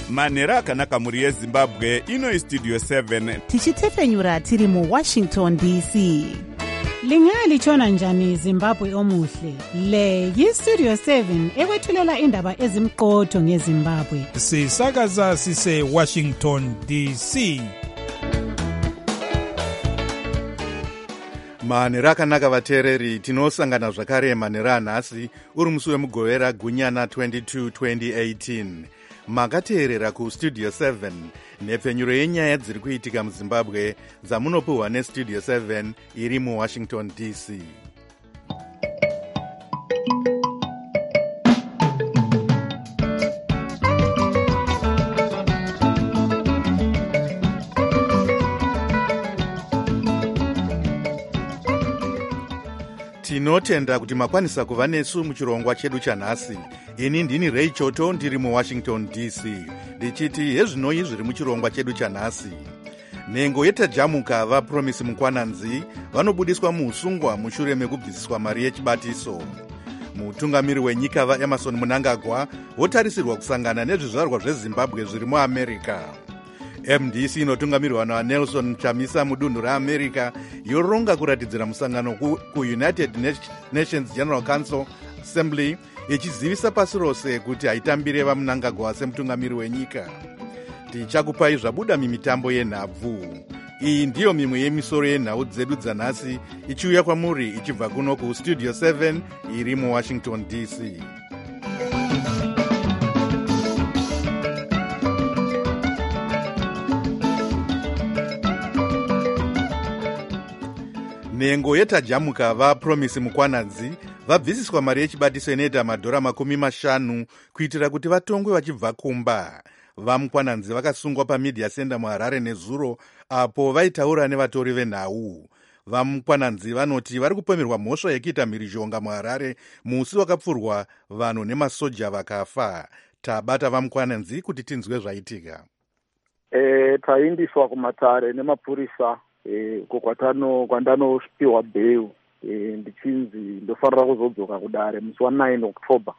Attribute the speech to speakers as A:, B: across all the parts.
A: manhero akanaka muri yezimbabwe. Ino istudio 7
B: tichitefenyura tiri muWashington DC.
C: Lingalitshona njani Zimbabwe omuhle? Le yiStudio 7 ekwethulela indaba ezimqotho ngeZimbabwe.
D: Sisakaza sise Washington DC.
E: manhero akanaka vateereri, tinosangana zvakare manhero anhasi uri musi wemugovera gunyana 22 2018. makateerera kustudio 7 nhepfenyuro yenyaya dziri kuitika muzimbabwe dzamunopiwa nestudio 7 iri muWashington DC. tinotenda kuti makwanisa kuva nesu muchirongwa chedu chanhasi. ini ndini Ray Choto ndiri muWashington DC ndichiti hezvinoi zviri muchirongwa chedu chanhasi. nhengo yetajamuka vaPromise Mukwananzi vanobudiswa muusungwa mushure mekubvisiswa mari yechibatiso. mutungamiri wenyika vaEmerson Mnangagwa votarisirwa kusangana nezvizvarwa zveZimbabwe zviri muAmerica. MDC inotungamirwa naNelson Chamisa mudunhu reAmerica yoronga kuratidzira musangano kuUnited Nations General Council Assembly ichizivisa pasi rose kuti haitambire vaMnangagwa semutungamiri wenyika. tichakupai zvabuda mimitambo yenhabvu. iyi ndiyo mimwe yemisoro yenhau dzedu dzanhasi ichiuya kwamuri ichibva kuno kustudio 7 iri muWashington DC. nhengo yetajamuka vaPromise Mukwananzi vabvisiswa mari yechibatiso inoita $50 kuitira kuti vatongwe vachibva kumba. vaMukwananzi vakasungwa pamedia center muHarare nezuro apo vaitaura nevatori venhau. vaMukwananzi vanoti vari kupomerwa mhosva yekuita mhirizhonga muHarare musi wakapfurwa vanhu nemasoja vakafa. tabata vaMukwananzi kuti tinzwe zvaitika.
F: taindiswa kumatare nemapurisa kwandanopiwa bheu ndichinzi ndofanira kuzodzoka kudare musi wa9 October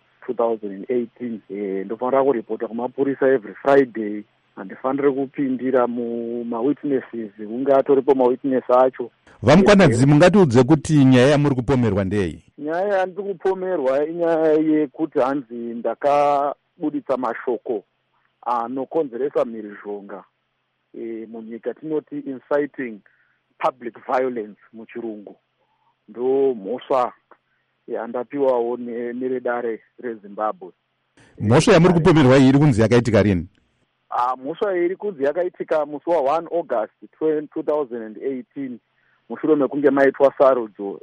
F: 2018. ndofanira kuripota kumapurisa every Friday. handifaniri kupindira mumawitnesses kunge atoripo mawitness acho.
E: vaMukwananzi mungatiudze kuti nyaya yamuri kupomerwa ndei?
F: nyaya yandiri kupomerwa inyaya yekuti hanzi ndakabuditsa mashoko anokonzeresa mhirizhonga munyika, tinoti inciting public violence muchirungu. ndo mhosva yandapiwawo neredare reZimbabwe.
E: mhosva yamuri kupomerwa iyi iri kunzi yakaitika rini?
F: mhosva iri kunzi yakaitika musi wa1 August 2018 mushure mekunge maitwa sarudzo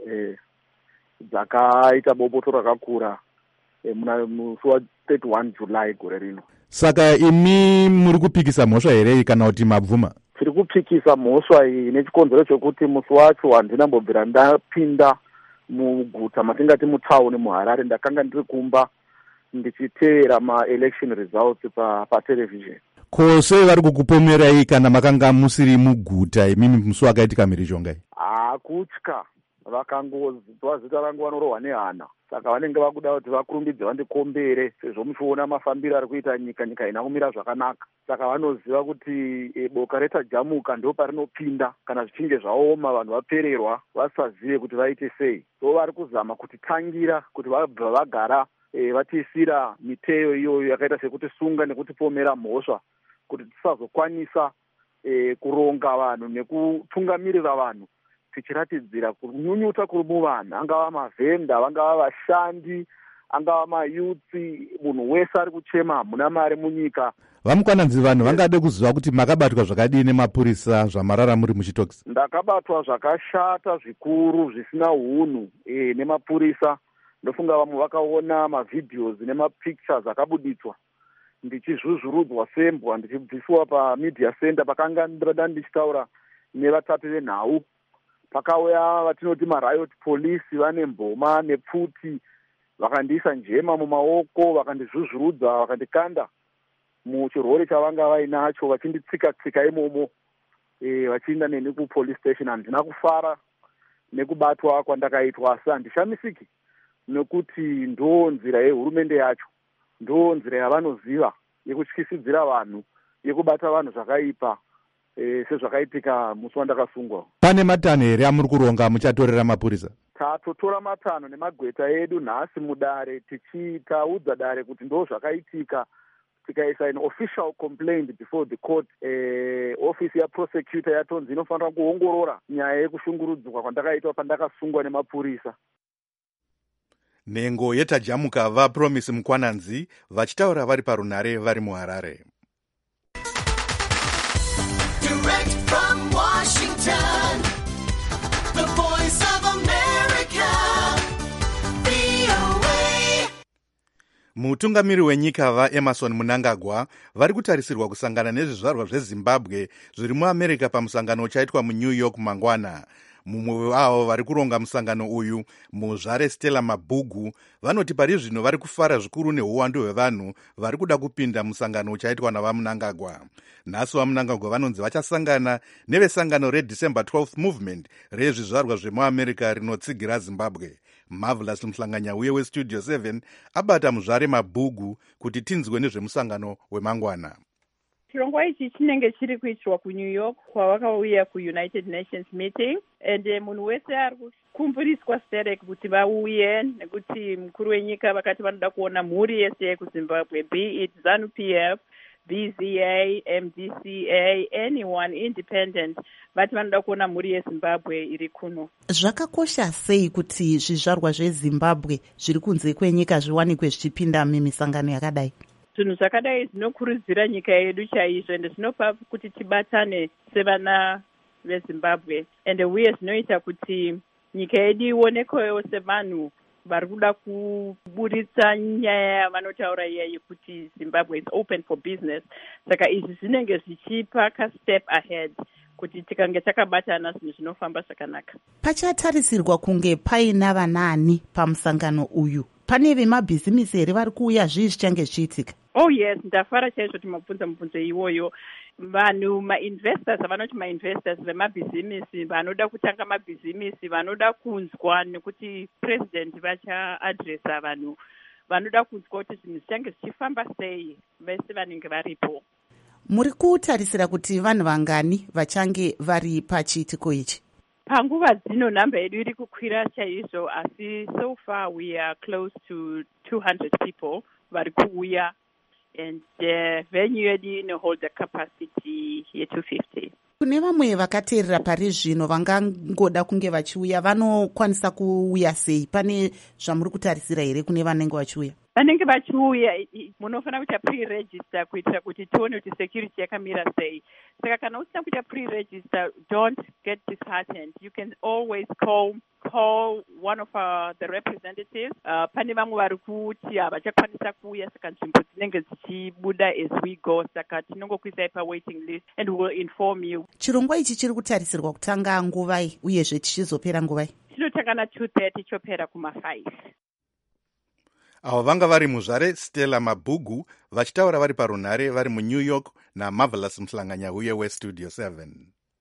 F: dzakaita bopoto rakakura musi wa31 July gore rino.
E: saka imi muri kupikisa mhosva here kana kuti mabvuma?
F: tiri kupikisa mhosva iyi nechikonzero chokuti musi wacho handinambobvira ndapinda muguta matingati mutauni muHarare. ndakanga ndiri kumba ndichiteera maelection results patelevision.
E: ko sei vari kukupomerai kana makanga musiri muguta imimi musi wakaitika mhirizhonga iyi?
F: kutya. vakangozwa zita rangu vanorohwa nehana, saka vanenge vakuda kuti vakurumbidze vandikombere sezvo muchiona mafambiro ari kuita nyika ina kumira zvakanaka. saka vanoziva kuti boka retajamuka ndo parinopinda kana zvichinge zvaoma vanhu vapererwa vasazive kuti vaite sei. so vari kuzama kutitangira kuti vabva vagara vatiisira miteyo iyoyo yakaita sekuti sunga nekutipomera mhosva kuti tisazokwanisa kuronga vanhu nekutungamirira vanhu tichiratidzira kunyunyuta kuri muvanhu, angava mavhenda, vangava vashandi, angava mayutsi, munhu wese ari kuchema hamuna mari munyika.
E: vaMukwananzi, vanhu vangade kuziva kuti makabatwa zvakadii nemapurisa zvamarara muri muchitokisi?
F: ndakabatwa zvakashata zvikuru zvisina unhu nemapurisa. ndofunga vamwe vakaona mavhidhios nemapictures akabuditswa ndichizvuzvurudzwa sembwa ndichibvisiwa pamedia center pakanga ndichitaura nevatatu venhau. pakauya vatinoti mariot police vane mboma nepfuti vakandiisa njema mumaoko, vakandizvuzvurudza, vakandikanda muchirori chavanga vainacho, vachinditsika imomo vachienda neni kupolice station. handina kufara nekubatwa kwandakaitwa, asi handishamisiki nekuti ndo nzira yehurumende yacho, ndo nzira yavanoziva yekutyisidzira vanhu, yekubata vanhu zvakaipa sezvakaitika musi wandakasungwa.
E: Pane matanho here amuri kuronga muchatorera mapurisa?
F: Tatotora matanho nemagweta edu nhasi mudare, tichitaudza dare kuti ndo zvakaitika, tikaisa an official complaint before the court. Ofisi yaprosecutor yatonzi inofanira kuongorora nyaya yekushungurudzwa kwandakaitwa pandakasungwa nemapurisa.
E: Nhengo yetajamuka vaPromise Mukwananzi vachitaura vari parunhare vari muHarare.
G: Direct from Washington, the voice of America, VOA.
E: Mutungamiri wenyika vaEmerson Mnangagwa vari kutarisirwa kusangana nezvizvarwa zveZimbabwe zviri muAmerica pamusangano uchaitwa muNew York mangwana. Mumwe wavo vari kuronga musangano uyu, muzvare Stella Mabhugu, vanoti pari zvino vari kufara zvikuru neuwandu hwevanhu vari kuda kupinda musangano uchaitwa navaMnangagwa. Nhasi vaMnangagwa vanonzi vachasangana nevesangano reDecember 12th Movement rezvizvarwa zvemuAmerica rinotsigira Zimbabwe. Marvelous Mhlanganyauye weStudio 7 abata muzvare Mabhugu kuti tinzwe nezvemusangano wemangwana.
H: Chirongwa ichi chinenge chiri kuitirwa kuNew York kwavakauya kuUnited Nations meeting, and munhu wese ari kukumburiswa sterek kuti vauye, nekuti mukuru wenyika vakati vanoda kuona mhuri yese yekuZimbabwe, be it ZANU-PF, BZA, MDCA, anyone independent, vati vanoda kuona mhuri yeZimbabwe iri kuno.
B: Zvakakosha sei kuti zvizvarwa zveZimbabwe zviri kunze kwenyika zviwanikwe zvichipinda mumisangano yakadai?
H: Zvinhu zvakadai zvinokurudzira nyika yedu chaizvo, ende zvinopa kuti tibatane sevana veZimbabwe, ende uye zvinoita kuti nyika yedu ionekwewo sevanhu vari kuda kuburitsa nyaya yavanotaura iya yekuti Zimbabwe is open for business. Saka izvi zvinenge zvichipa ka-step ahead kuti tikange takabatana zvinhu zvinofamba zvakanaka.
B: Pachatarisirwa kunge paina vanani pamusangano uyu? Pane vemabhizimisi here vari kuuya zvii zvichange zvichiitika?
H: Oh yes, ndafara chaizvo kuti mabvunza mubvunzo iwoyo. Vanhu ma-investors, vanoti ma-investors vemabhizimisi, vanoda kutanga mabhizimisi, vanoda kunzwa nekuti president vacha-adresa vanhu, vanoda kunzwa kuti zvinhu zvichange zvichifamba sei, vese vanenge varipo.
B: Muri kutarisira kuti vanhu vangani vachange vari pachiitiko ichi?
H: Panguva dzino nhamba yedu iri kukwira chaizvo, asi so far we are close to 200 people vari kuuya, and venue yedu inohold a capacity ye250.
B: Kune vamwe vakateerera pari zvino vangangoda kunge vachiuya, vanokwanisa kuuya sei? Pane zvamuri kutarisira here kune vanenge vachiuya?
H: Vanenge vachiuya munofanira kuita pre-register kuitira kuti tione kuti security yakamira sei. Saka kana usina kuita pre-register, don't get disheartened. You can always call one of the representatives. Pane vamwe vari kuti havachakwanisa kuuya, saka nzvimbo dzinenge dzichibuda as we go, saka tinongokuisai pa-waiting list and we will inform you.
B: Chirongwa ichi chiri kutarisirwa kutanga nguvai uyezve chichizopera nguvai?
H: Chinotanga na2:30 chopera kuma5.
E: Avo vanga vari muzvare Stella Mabhugu vachitaura vari parunhare vari muNew York naMarvelous Mhlanganyauye weStudio 7.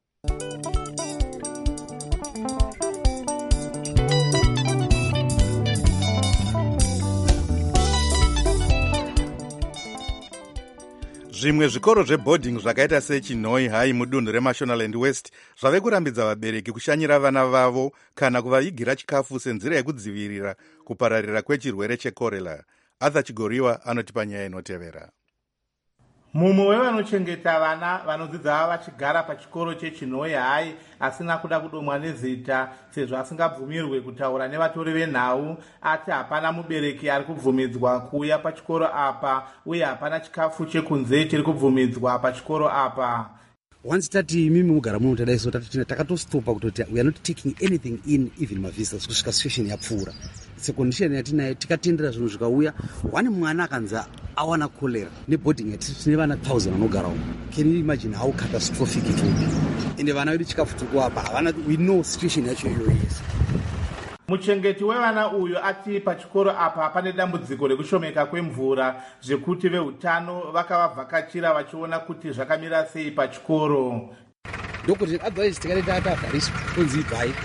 E: Zvimwe zvikoro zveboarding zvakaita seChinhoi High mudunhu reMashonaland West zvave kurambidza vabereki kushanyira vana vavo kana kuvavigira chikafu senzira yekudzivirira kupararira kwechirwere chekorera. Arthur Chigoriwa anotipa nyaya inotevera.
I: Mumwe wevanochengeta vana vanodzidza vachigara pachikoro cheChinhoi High asina kuda kudomwa nezita sezvo asingabvumirwe kutaura nevatori venhau, ati hapana mubereki ari kubvumidzwa kuuya pachikoro apa uye hapana chikafu chekunze chiri kubvumidzwa pachikoro apa.
J: Once tati mimi mugara muno tadaiso takatostopa kutoti we are not taking anything in, even mavisas kusvika situation yapfuura. It's a condition yatinayo, tikatendera zvinhu zvikauya, one mwana akanza awana cholera neboarding tine vana 1000 vanogara umo. Can you imagine how catastrophic it will be? Ende vana vedu chikafu tikuapa havana, we know situation yacho iyoyo. Yes.
I: Muchengeti wevana uyu ati pachikoro apa pane dambudziko rekushomeka kwemvura zvekuti veutano vakavavhakachira vachiona kuti zvakamira sei pachikoro.
J: Ndokuti advice tikati tatavhariswa kunzi ibvai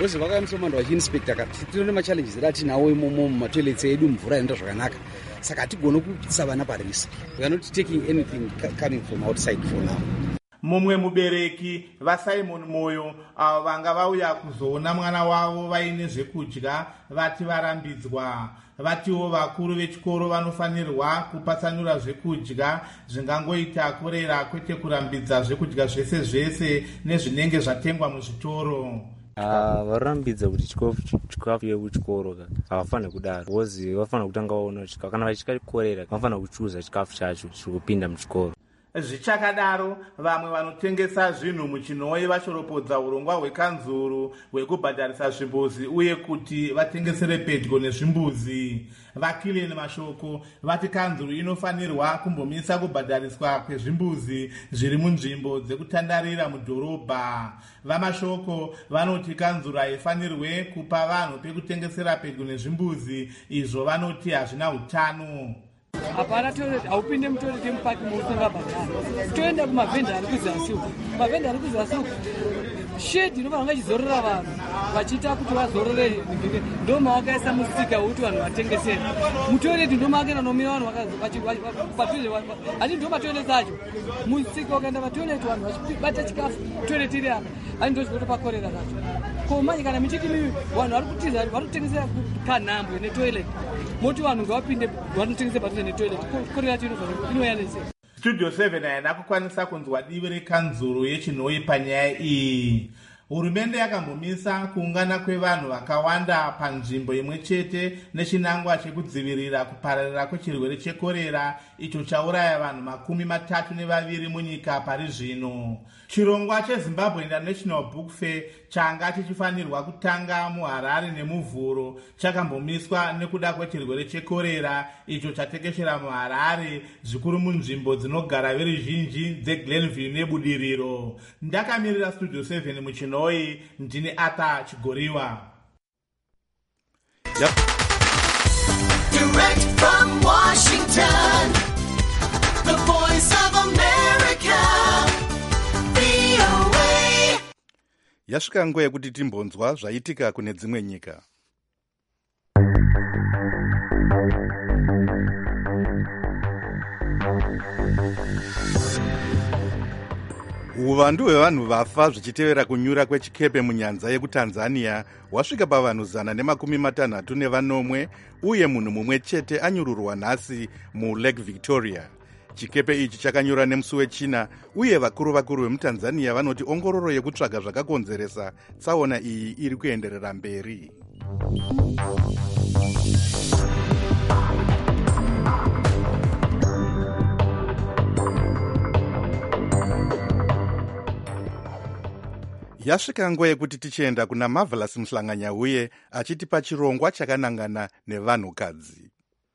J: because vakamusomando vachiinspecta kati tino nemachallenges edu atinawo imomo mumatoilets edu mvura inoita zvakanaka saka hatigone kupisa vana parisk. We are not taking anything coming from outside for now.
I: Mumwe mubereki vaSimon Moyo avo vanga vauya kuzoona mwana wavo vaine zvekudya vati varambidzwa. Vatiwo vakuru vechikoro vanofanirwa kupatsanura zvekudya zvingangoita korera kwete kurambidza zvekudya zvese zvese nezvinenge zvatengwa muzvitoro.
K: Varambidza kuti chikafu yekuchikoro havafaniri kudaro because vafanira kutanga vaona chikafu kana vachikakorera vafanira kuchuza chikafu chacho chiri kupinda muchikoro.
I: Zvichakadaro vamwe vanotengesa zvinhu muchinoi vachoropodza urongwa hwekanzuru hwekubhadharisa zvimbuzi uye kuti vatengesere pedyo nezvimbuzi. Vakileni Mashoko vati kanzuru inofanirwa kumbomisa kubhadhariswa kwezvimbuzi zviri munzvimbo dzekutandarira mudhorobha. VaMashoko vanoti kanzuru haifanirwe kupa vanhu pekutengesera pedyo nezvimbuzi izvo vanoti hazvina utano.
L: Hapana toilet haupinde mutoilet yemupaki muusanga bhadhara. Toenda kumavhenda ari kuzasi uko. Mavhenda ari kuzasi uko shedi inofana ichizorora vanhu vachiita kuti vazorore ndoma vakaisa musika wekuti vanhu vatengesere. Mutoilet ndoma vakaenda nomira vanhu patoilet hati ndo matoilet acho. Musika ukaenda patoilet vanhu vachibata chikafu toilet iri apa hati ndo chinotopakorera zvacho. Komanye kana michiti mimi vanhu vari kutiza vari kutengesera kanhambwe netoilet. Moti vanhu ngavapinde vanotengese padhuze netoilet korera chino inoyanese.
I: Studio 7 haina kukwanisa kunzwa divi rekanzuru yechinoi panyaya iyi. Hurumende yakambomisa kuungana kwevanhu vakawanda panzvimbo imwe chete nechinangwa chekudzivirira kupararira kwechirwere chekorera icho chauraya vanhu 32 munyika pari zvino. Chirongwa cheZimbabwe International Book Fair changa chichifanirwa kutanga muHarare nemuvhuro chakambomiswa nekuda kwechirwere chekorera icho chatekeshera muHarare zvikuru munzvimbo dzinogara veruzhinji dzeGlenville nebudiriro. Ndakamirira Studio 7 muchinoi ndini Arthur Chigoriwa.
G: Direct from Washington, the voice of America, VOA.
E: Yasvika nguva yekuti timbonzwa zvaitika kune dzimwe nyika. Uvandu hwevanhu vafa zvichitevera kunyura kwechikepe munyanza yekuTanzania wasvika pavanhu 160 uye munhu mumwe chete anyururwa nhasi muLake Victoria. Chikepe ichi chakanyura nemusi weChina uye vakuru vemuTanzania vanoti ongororo yekutsvaga zvakakonzeresa tsaona iyi iri kuenderera mberi. Yasvika nguva yekuti tichienda kuna Marvelous Muhlanganyauye achitipa chirongwa chakanangana nevanhukadzi.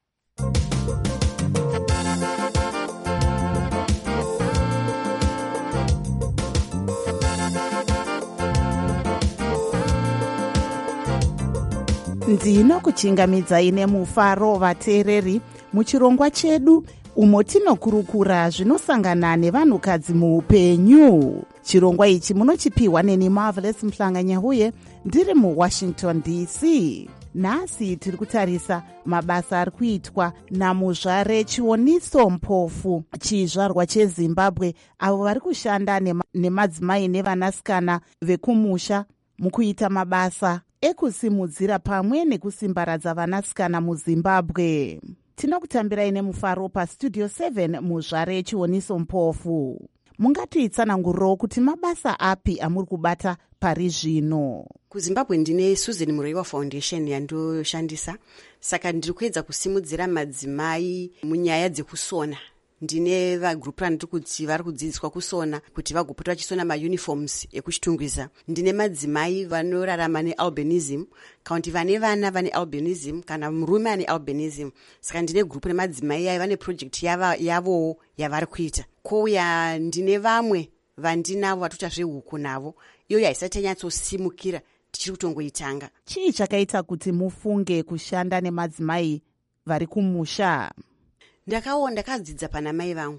B: Ndinokuchingamidzai nemufaro vateereri muchirongwa chedu umo tinokurukura zvinosangana nevanhukadzi muupenyu. Chirongwa ichi munochipiwa neni Marvelous Muhlanganyauye ndiri muWashington DC. Nhasi tiri kutarisa mabasa ari kuitwa namuzvare Chioniso Mpofu, chizvarwa cheZimbabwe, avo vari kushanda nemadzimai nevanasikana vekumusha mukuita mabasa ekusimudzira pamwe nekusimbaradza vanasikana muZimbabwe. Tinokutambirai nemufaro paStudio 7 muzvare Chioniso Mpofu. Mungatiitsananguriro kuti mabasa api amuri kubata pari zvino?
M: KuZimbabwe ndine Susan Mureiwa Foundation yandoshandisa, saka ndiri kuedza kusimudzira madzimai munyaya dzekusona. Ndine vagrupu ranoti kuti vari kudzidziswa kusona kuti vagopota vachisona mauniforms ekuchitungwiza. Ndine madzimai vanorarama nealbinism kana kuti vane vana vane albinism kana murume ane albinism. Saka ndine grupu remadzimai aya vane project yavowo yavari kuita. Kouya ndine vamwe vandinavo vatoita zvehuku navo, iyo haisati yanyatsosimukira tichiri kutongoitanga.
B: Chii chakaita kuti mufunge kushanda nemadzimai vari kumusha?
M: Ndakadzidza pana mai vangu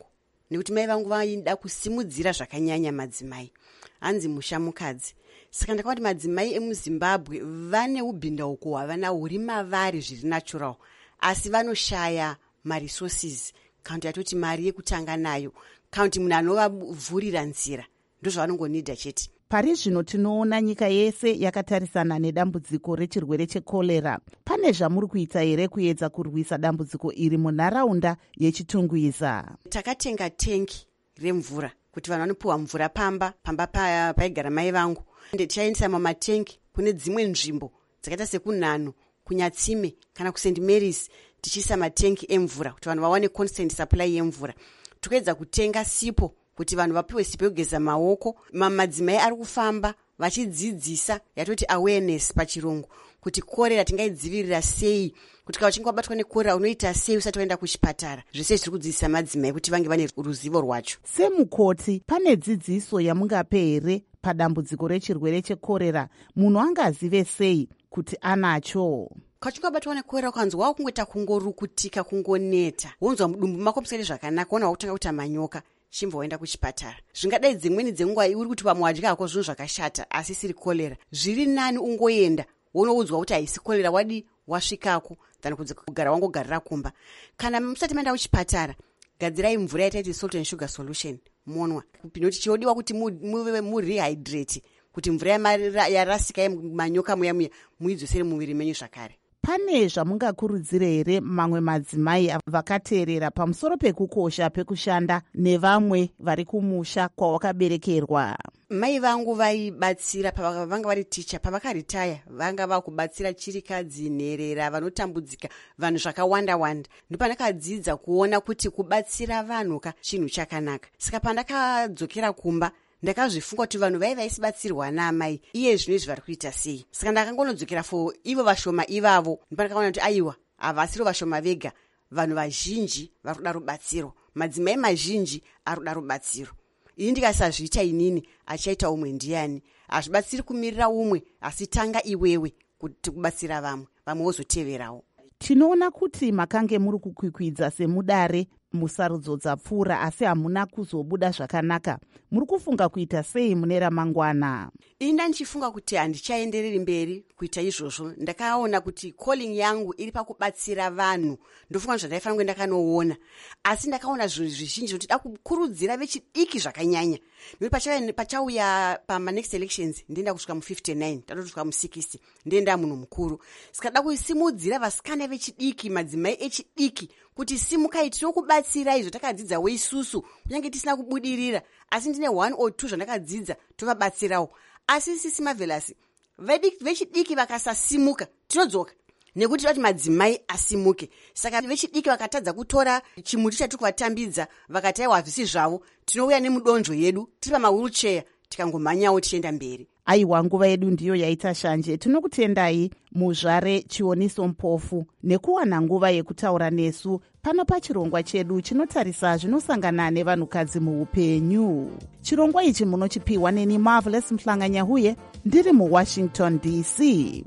M: nekuti mai vangu vaida kusimudzira zvakanyanya madzimai, hanzi musha mukadzi. Saka ndakaona kuti madzimai emuzimbabwe vane ubhindauko hwavana huri mavari zviri natural, asi vanoshaya maresources, kaunti yatoti mari yekutanga nayo, kaunti munhu anovavhurira nzira, ndozvavanongonidha chete.
B: Pari zvino tinoona nyika yese yakatarisana nedambudziko rechirwere chekorera. Pane zvamuri kuita here kuedza kurwisa dambudziko iri munharaunda yechitungwiza?
M: Takatenga tengi remvura kuti vanhu vanopiwa mvura pamba paigara mai vangu. Tichaendesa mamatengi kune dzimwe nzvimbo dzakaita sekunhano, kunyatsime kana kuSt Mary's, tichiisa matengi emvura kuti vanhu vawane constant supply yemvura. Tokuedza kutenga sipo kuti vanhu vapiwe sipo yokugeza maoko. Madzimai ari kufamba vachidzidzisa, yatoti awareness pachirungu, kuti korera tingaidzivirira sei, kuti kana uchinge wabatwa nekorera unoita sei usati waenda kuchipatara. Zvese zviri kudzidzisa madzimai kuti vange vane ruzivo rwacho.
B: Semukoti, pane dzidziso yamungape here padambudziko rechirwere chekorera? Munhu angazive sei kuti anacho?
M: Kachinge wabatwa nekorera ukanzwa wakungoita kungorukutika, kungoneta, wonzwa mudumbu mako musiri zvakanaka, wona wakutanga kuita manyoka, chimva waenda kuchipatara. Zvingadai dzimweni dzenguva uri kuti pamwe wadya hako zvinhu zvakashata asi siri korera. Zviri nani ungoenda wonoudzwa kuti haisi korera, wadi wasvikako than kugara wangogarira kumba. Kana musati maenda kuchipatara, gadzirai mvura yataiti salt and sugar solution monwa, noti chodiwa kuti muve murehydrate, kuti mvura yarasika yemanyoka muya muidzosere muviri menyu zvakare.
B: Pane zvamungakurudzire here mamwe madzimai vakateerera pamusoro pekukosha pekushanda nevamwe vari kumusha kwawakaberekerwa?
M: Mai vangu vaibatsira pavanga vari ticha, pavakaritaya vanga vakubatsira chirikadzi, nherera, vanotambudzika, vanhu zvakawanda-wanda. Ndopandakadzidza kuona kuti kubatsira vanhu chinhu chakanaka. Saka pandakadzokera kumba ndakazvifunga kuti vanhu vaisibatsirwa naamai iye zvino izvi vari kuita sei. Saka ndakangonodzokera for ivo vashoma ivavo, ndopandakaona kuti aiwa, havasiro vashoma vega, vanhu vazhinji vari kuda rubatsiro, madzimai mazhinji ari kuda rubatsiro. Ini ndikasazviita inini, achaita umwe ndiani? Hazvibatsiri kumirira umwe, asi tanga iwewe kuti kubatsira vamwe wozoteverawo.
B: Tinoona kuti makange muri kukwikwidza semudare musarudzo dzapfuura, asi hamuna kuzobuda zvakanaka. Muri kufunga kuita sei mune ramangwana?
M: Inda ndichifunga kuti handichaendereri mberi kuita izvozvo. Ndakaona kuti calling yangu iri pakubatsira vanhu, ndofunga zvandaifanira kuenda kanoona, asi ndakaona zvinhu zvizhinji kuti da kukurudzira vechidiki zvakanyanya. Ndokuti pachauya next elections ndienda kusvika mu59, tatosvika mu60, ndienda munhu mukuru. Saka da kusimudzira vasikana vechidiki, madzimai echidiki, kuti simukai, tinokubatsira izvo takadzidza weisusu, kunyange tisina kubudirira, asi ndine 1 or 2 zvandakadzidza tovabatsirawo. Asi sisi Marvelous, vechidiki vakasasimuka tinodzoka, nekuti vati madzimai asimuke. Saka vechidiki vakatadza kutora chimuti chatiri kuvatambidza, vakati aiwa havisi zvavo, tinouya nemudonzvo yedu tiri pamawheelchair tikangomhanyawo tichienda mberi.
B: Aiwa, nguva yedu ndiyo yaita shanje. Tinokutendai muzvare Chioniso Mpofu nekuwana nguva yekutaura nesu pano pachirongwa chedu chinotarisa zvinosangana nevanhukadzi muupenyu. Chirongwa ichi munochipiwa neni Marvelous Mhlanganyahuye, ndiri muWashington DC.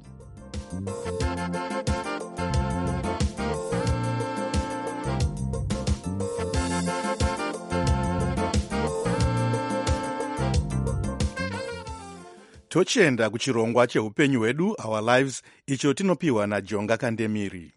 E: Tochienda kuchirongwa cheupenyu hwedu, Our Lives, icho tinopiwa naJonga Kandemiri.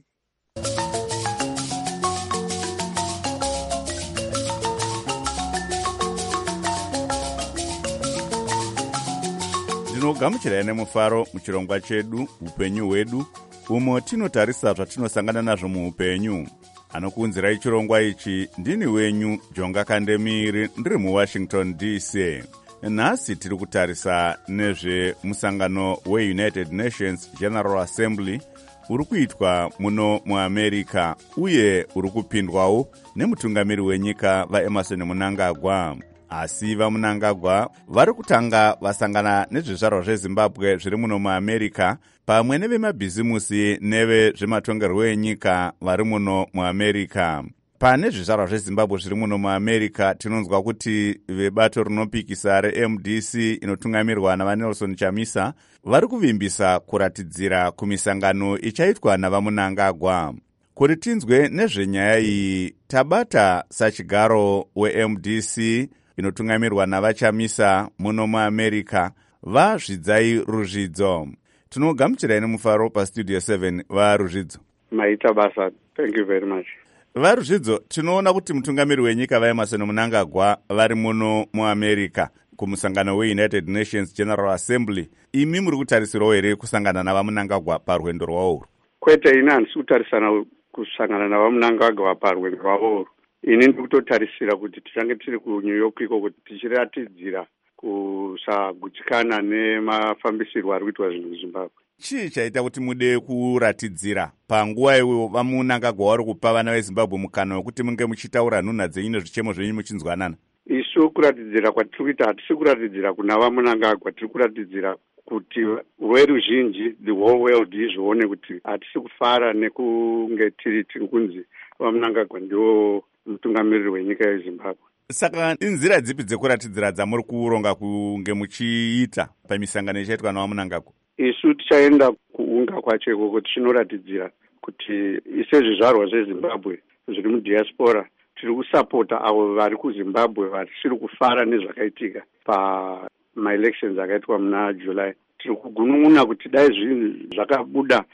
A: Ndinogamuchirai nemufaro muchirongwa chedu upenyu hwedu, umo tinotarisa zvatinosangana nazvo muupenyu. Anokuunzirai chirongwa ichi ndini wenyu Jonga Kandemiri, ndiri muWashington DC. Nhasi tiri kutarisa nezvemusangano weUnited Nations General Assembly uri kuitwa muno muAmerica, uye uri kupindwawo nemutungamiri wenyika vaEmerson Mnangagwa. Asi vaMnangagwa vari kutanga vasangana nezvizvarwa zveZimbabwe zviri muno muAmerica, pamwe nevemabhizimusi nevezvematongerwo enyika vari muno muAmerica. Pane zvizvarwa zveZimbabwe zviri muno muAmerica, tinonzwa kuti vebato rinopikisa reMDC inotungamirwa navaNelson Chamisa vari kuvimbisa kuratidzira kumisangano ichaitwa navaMnangagwa. Kuti tinzwe nezvenyaya iyi, tabata sachigaro weMDC inotungamirwa navachamisa muno muAmerica, vaZvidzai Ruzvidzo. Tinogamuchirai nemufaro pastudio 7 vaRuzvidzo.
N: Maita basa. Thank you very much.
A: VaRuzvidzo, tinoona kuti mutungamiri wenyika vaEmerson Mnangagwa vari muno muAmerica kumusangano weUnited Nations General Assembly. Imi muri kutarisirawo here kusangana navaMnangagwa parwendo rwavo?
N: Kwete, ini handisi kutarisana kusangana navaMnangagwa parwendo rwavo. Ini ndiri kutotarisira kuti tichange tiri kuNew York iko kuti tichiratidzira kusagutsikana nemafambisirwo ari kuitwa zvinhu muZimbabwe.
A: Chii chaita kuti mude kuratidzira panguva iwe vaMnangagwa vari kupa vana veZimbabwe mukana wekuti munge muchitaura nhunha dzenyu nezvichemo zvenyu muchinzwanana?
N: Isu kuratidzira kwatiri kuita hatisi kuratidzira kuna vaMnangagwa, tiri kuratidzira kuti rweruzhinji, the whole world, izvione kuti hatisi kufara nekunge tiri kunzi vaMnangagwa ndiwo mutungamiriri wenyika yeZimbabwe.
A: Saka inzira dzipi dzekuratidzira dzamuri kuronga kunge muchiita pamisangano ichaitwa navaMnangagwa?
N: Isu tichaenda kuunga kwacheko kuti tinoratidzira kuti isezvizvarwa zveZimbabwe zviri mudiaspora tiri kusapota avo vari kuZimbabwe vasiri kufara nezvakaitika pamaelections akaitwa muna July. Tiri kugunun'una kuti dai zvinhu zvakabuda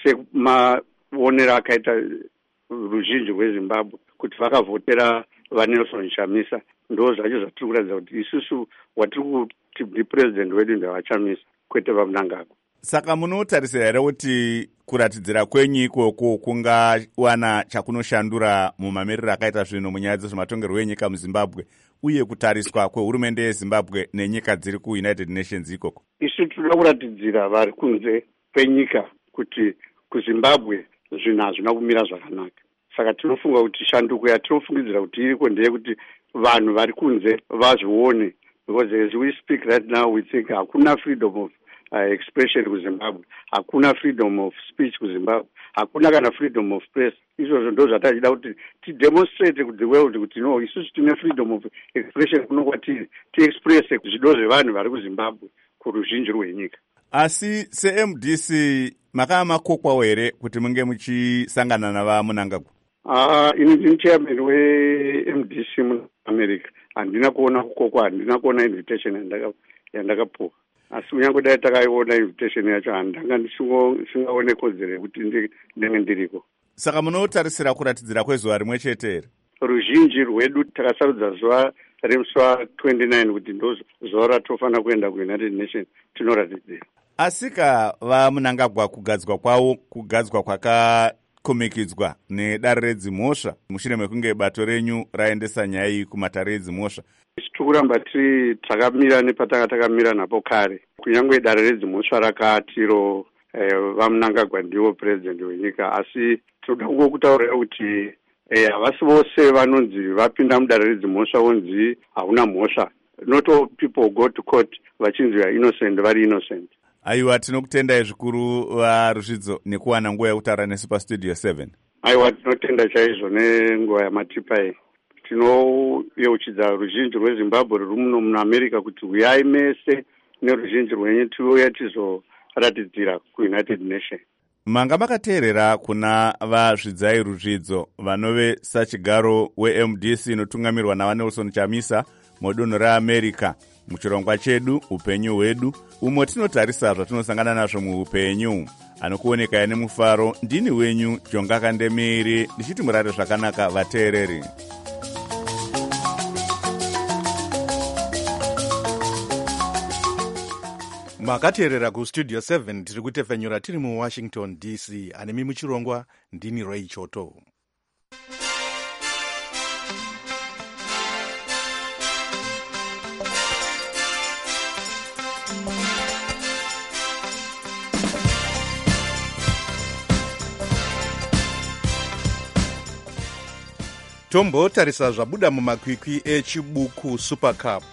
N: semaonero akaita ruzhinji rweZimbabwe kuti vakavhotera vaNelson Chamisa, ndo zvacho zvatiri kuratidza kuti isusu watiri kuti ndipresident wedu ndavachamisa, kwete vaMnangagwa.
A: Saka munotarisira here kuti kuratidzira kwenyu ikoko kungawana chakunoshandura mumamiriro akaita zvinhu munyaya dzezvematongerwo enyika muZimbabwe uye kutariswa kwehurumende yeZimbabwe nenyika dziri kuUnited Nations ikoko?
N: Isu tinoda kuratidzira vari kunze kwenyika kuti kuZimbabwe zvinhu hazvina kumira zvakanaka. Saka tinofunga kuti shanduko yatinofungidzira kuti iriko ndeyekuti vanhu vari kunze vazvione, because as we speak right now we think hakuna freedom of expression kuZimbabwe, hakuna freedom of speech kuZimbabwe, hakuna kana freedom of press. Izvozvo ndo zvatachida kuti tidemonstrate kuti the world kuti no, isusu tine freedom of expression kuno kwatiri tiexpress zvido zvevanhu vari kuZimbabwe kuruzhinji rwenyika.
A: Asi seMDC makava makokwawo here kuti munge muchisangana navaMnangagwa?
N: Ini ndini chairman weMDC muAmerica. Handina kuona kukokwa, handina kuona invitation yandakapuwa. Asi kunyange dai takaiona invitation yacho handanga ndisingaone kodzero yekuti ndenge ndiriko.
A: Saka munotarisira kuratidzira kwezuva rimwe chete here?
N: Ruzhinji rwedu takasarudza zuva remusi wa29 kuti ndo zuva ratofanira kuenda kuUnited Nations, tinoratidzira.
A: Asika vaMnangagwa kugadzwa kwawo kugadzwa kwakakomikidzwa nedare redzimhosva mushure mekunge bato renyu raendesa nyaya iyi kumatare edzimhosva.
N: Tiri kuramba tiri takamira nepatanga takamira napo kare. Kunyange dare redzimhosva rakatiro vaMnangagwa ndiwo president wenyika, asi tinoda kutaurira kuti havasi vose vanonzi vapinda mudare redzimhosva vonzi hauna mhosva. Not all people go to court vachinzi are innocent, vari innocent.
A: Aiwa, tinokutendai zvikuru vaRuzvidzo nekuwana nguva yekutaura nesu pastudio 7.
N: Aiwa, tinotenda chaizvo nenguva yamatipa iyi. Tinoyeuchidza ruzhinji rweZimbabwe ruri muno muAmerica kuti uyai mese neruzhinji rwenyu tiuya tizoratidzira kuUnited Nations.
A: Manga makateerera kuna vaZvidzai Ruzvidzo vanove sachigaro weMDC inotungamirwa navaNelson Chamisa mudunhu reAmerica muchirongwa chedu upenyu hwedu, umo tinotarisa zvatinosangana nazvo muupenyu. Anokuonekai nemufaro ndini wenyu Jonga Kandemiri, ndichiti murare zvakanaka vateereri.
E: makateerera kustudio 7 tiri kutefenyura tiri muWashington DC. anemi muchirongwa ndini Ray Choto. tombotarisa zvabuda mumakwikwi echibuku Super Cup.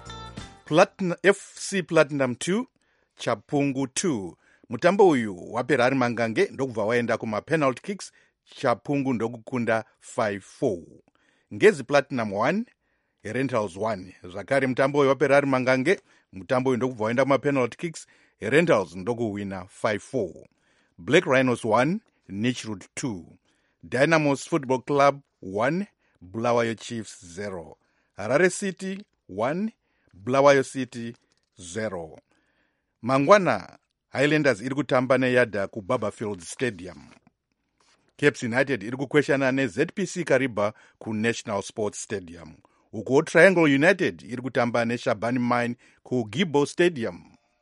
E: FC Platinum 2 Chapungu 2. Mutambo uyu wapera ari mangange ndokubva waenda kumapenalty kicks, Chapungu ndokukunda 5-4. Ngezi Platinum 1 Rentals 1. Zvakare mutambo uyu wapera ari mangange, mutambo uyu ndokubva waenda kumapenalty kicks, Rentals ndokuwina 5-4. Black Rhinos 1 Nichroot 2. Dynamos Football Club 1 Bulawayo Chiefs 0. Harare City 1 Bulawayo City 0. Mangwana Highlanders iri kutamba neYadda kuBarberfield Stadium. Caps United iri kukweshana neZPC Kariba kuNational Sports Stadium. Uko Triangle United iri kutamba neShabani Mine kuGibo Stadium.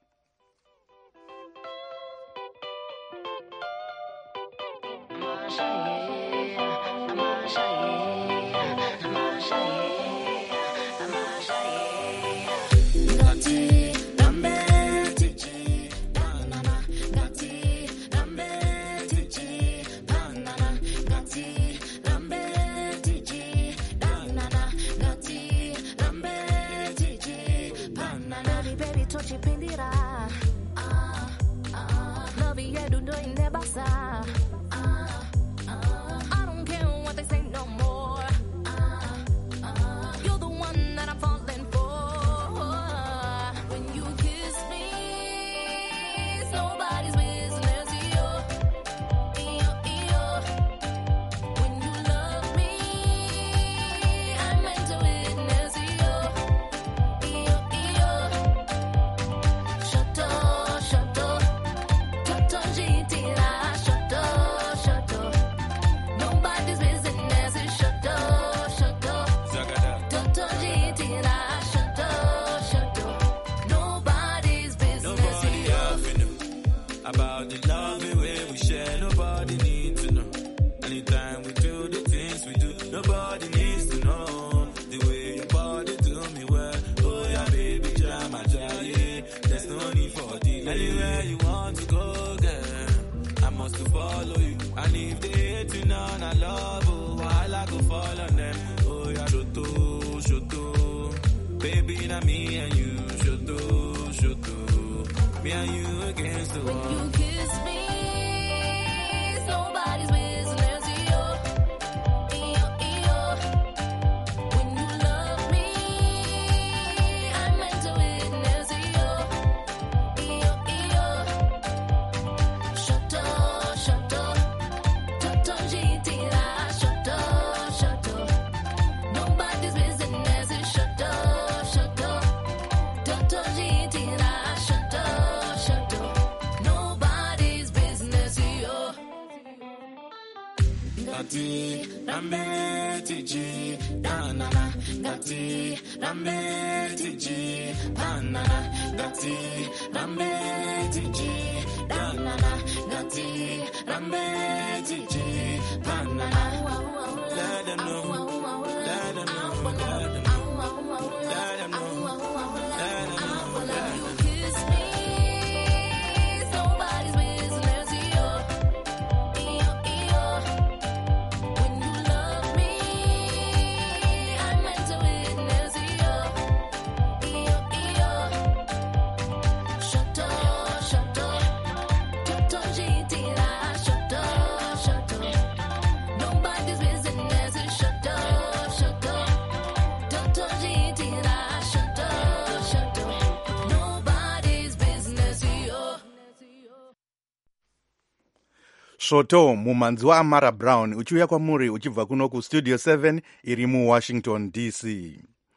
E: Soto mumanzi waAmara Brown uchiuya kwamuri uchibva kuno kustudio 7 iri muWashington DC.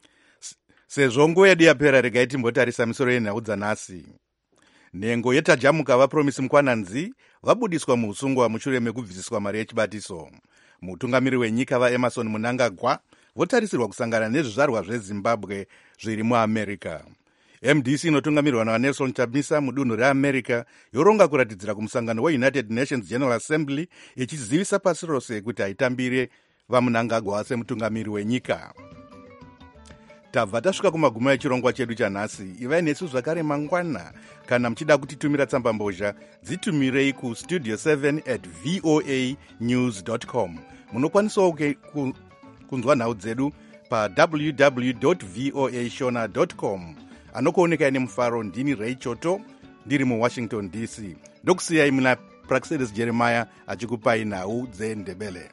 E: Sezvo nguva yedu yapera, regai timbotarisa misoro yenhau dzanhasi. Nhengo yetajamuka vaPromise Mukwananzi vabudiswa muusungwa mushure mekubvisiswa mari yechibatiso. Mutungamiri wenyika vaEmerson Mnangagwa votarisirwa kusangana nezvizvarwa zveZimbabwe zviri muAmerica. MDC inotungamirwa naNelson Chamisa mudunhu reAmerica yoronga kuratidzira kumusangano weUnited Nations General Assembly ichizivisa pasi rose kuti haitambire vaMnangagwa semutungamiri wenyika. Tabva tasvika kumagumo echirongwa chedu chanhasi. Ivai nesu zvakare mangwana. Kana muchida kutitumira tsamba mbozha, dzitumirei kustudio 7@voanews.com. Munokwanisawo kunzwa nhau dzedu www.voashona.com. Anokuonekai nemufaro ndini Ray Choto ndiri muWashington DC. Ndokusiyai muna Praxedis Jeremiah achikupai nhau dzeNdebele.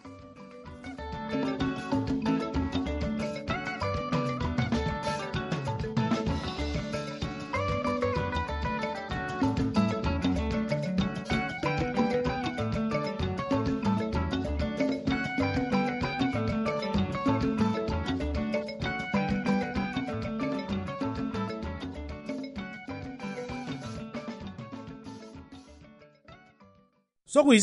D: sokuyi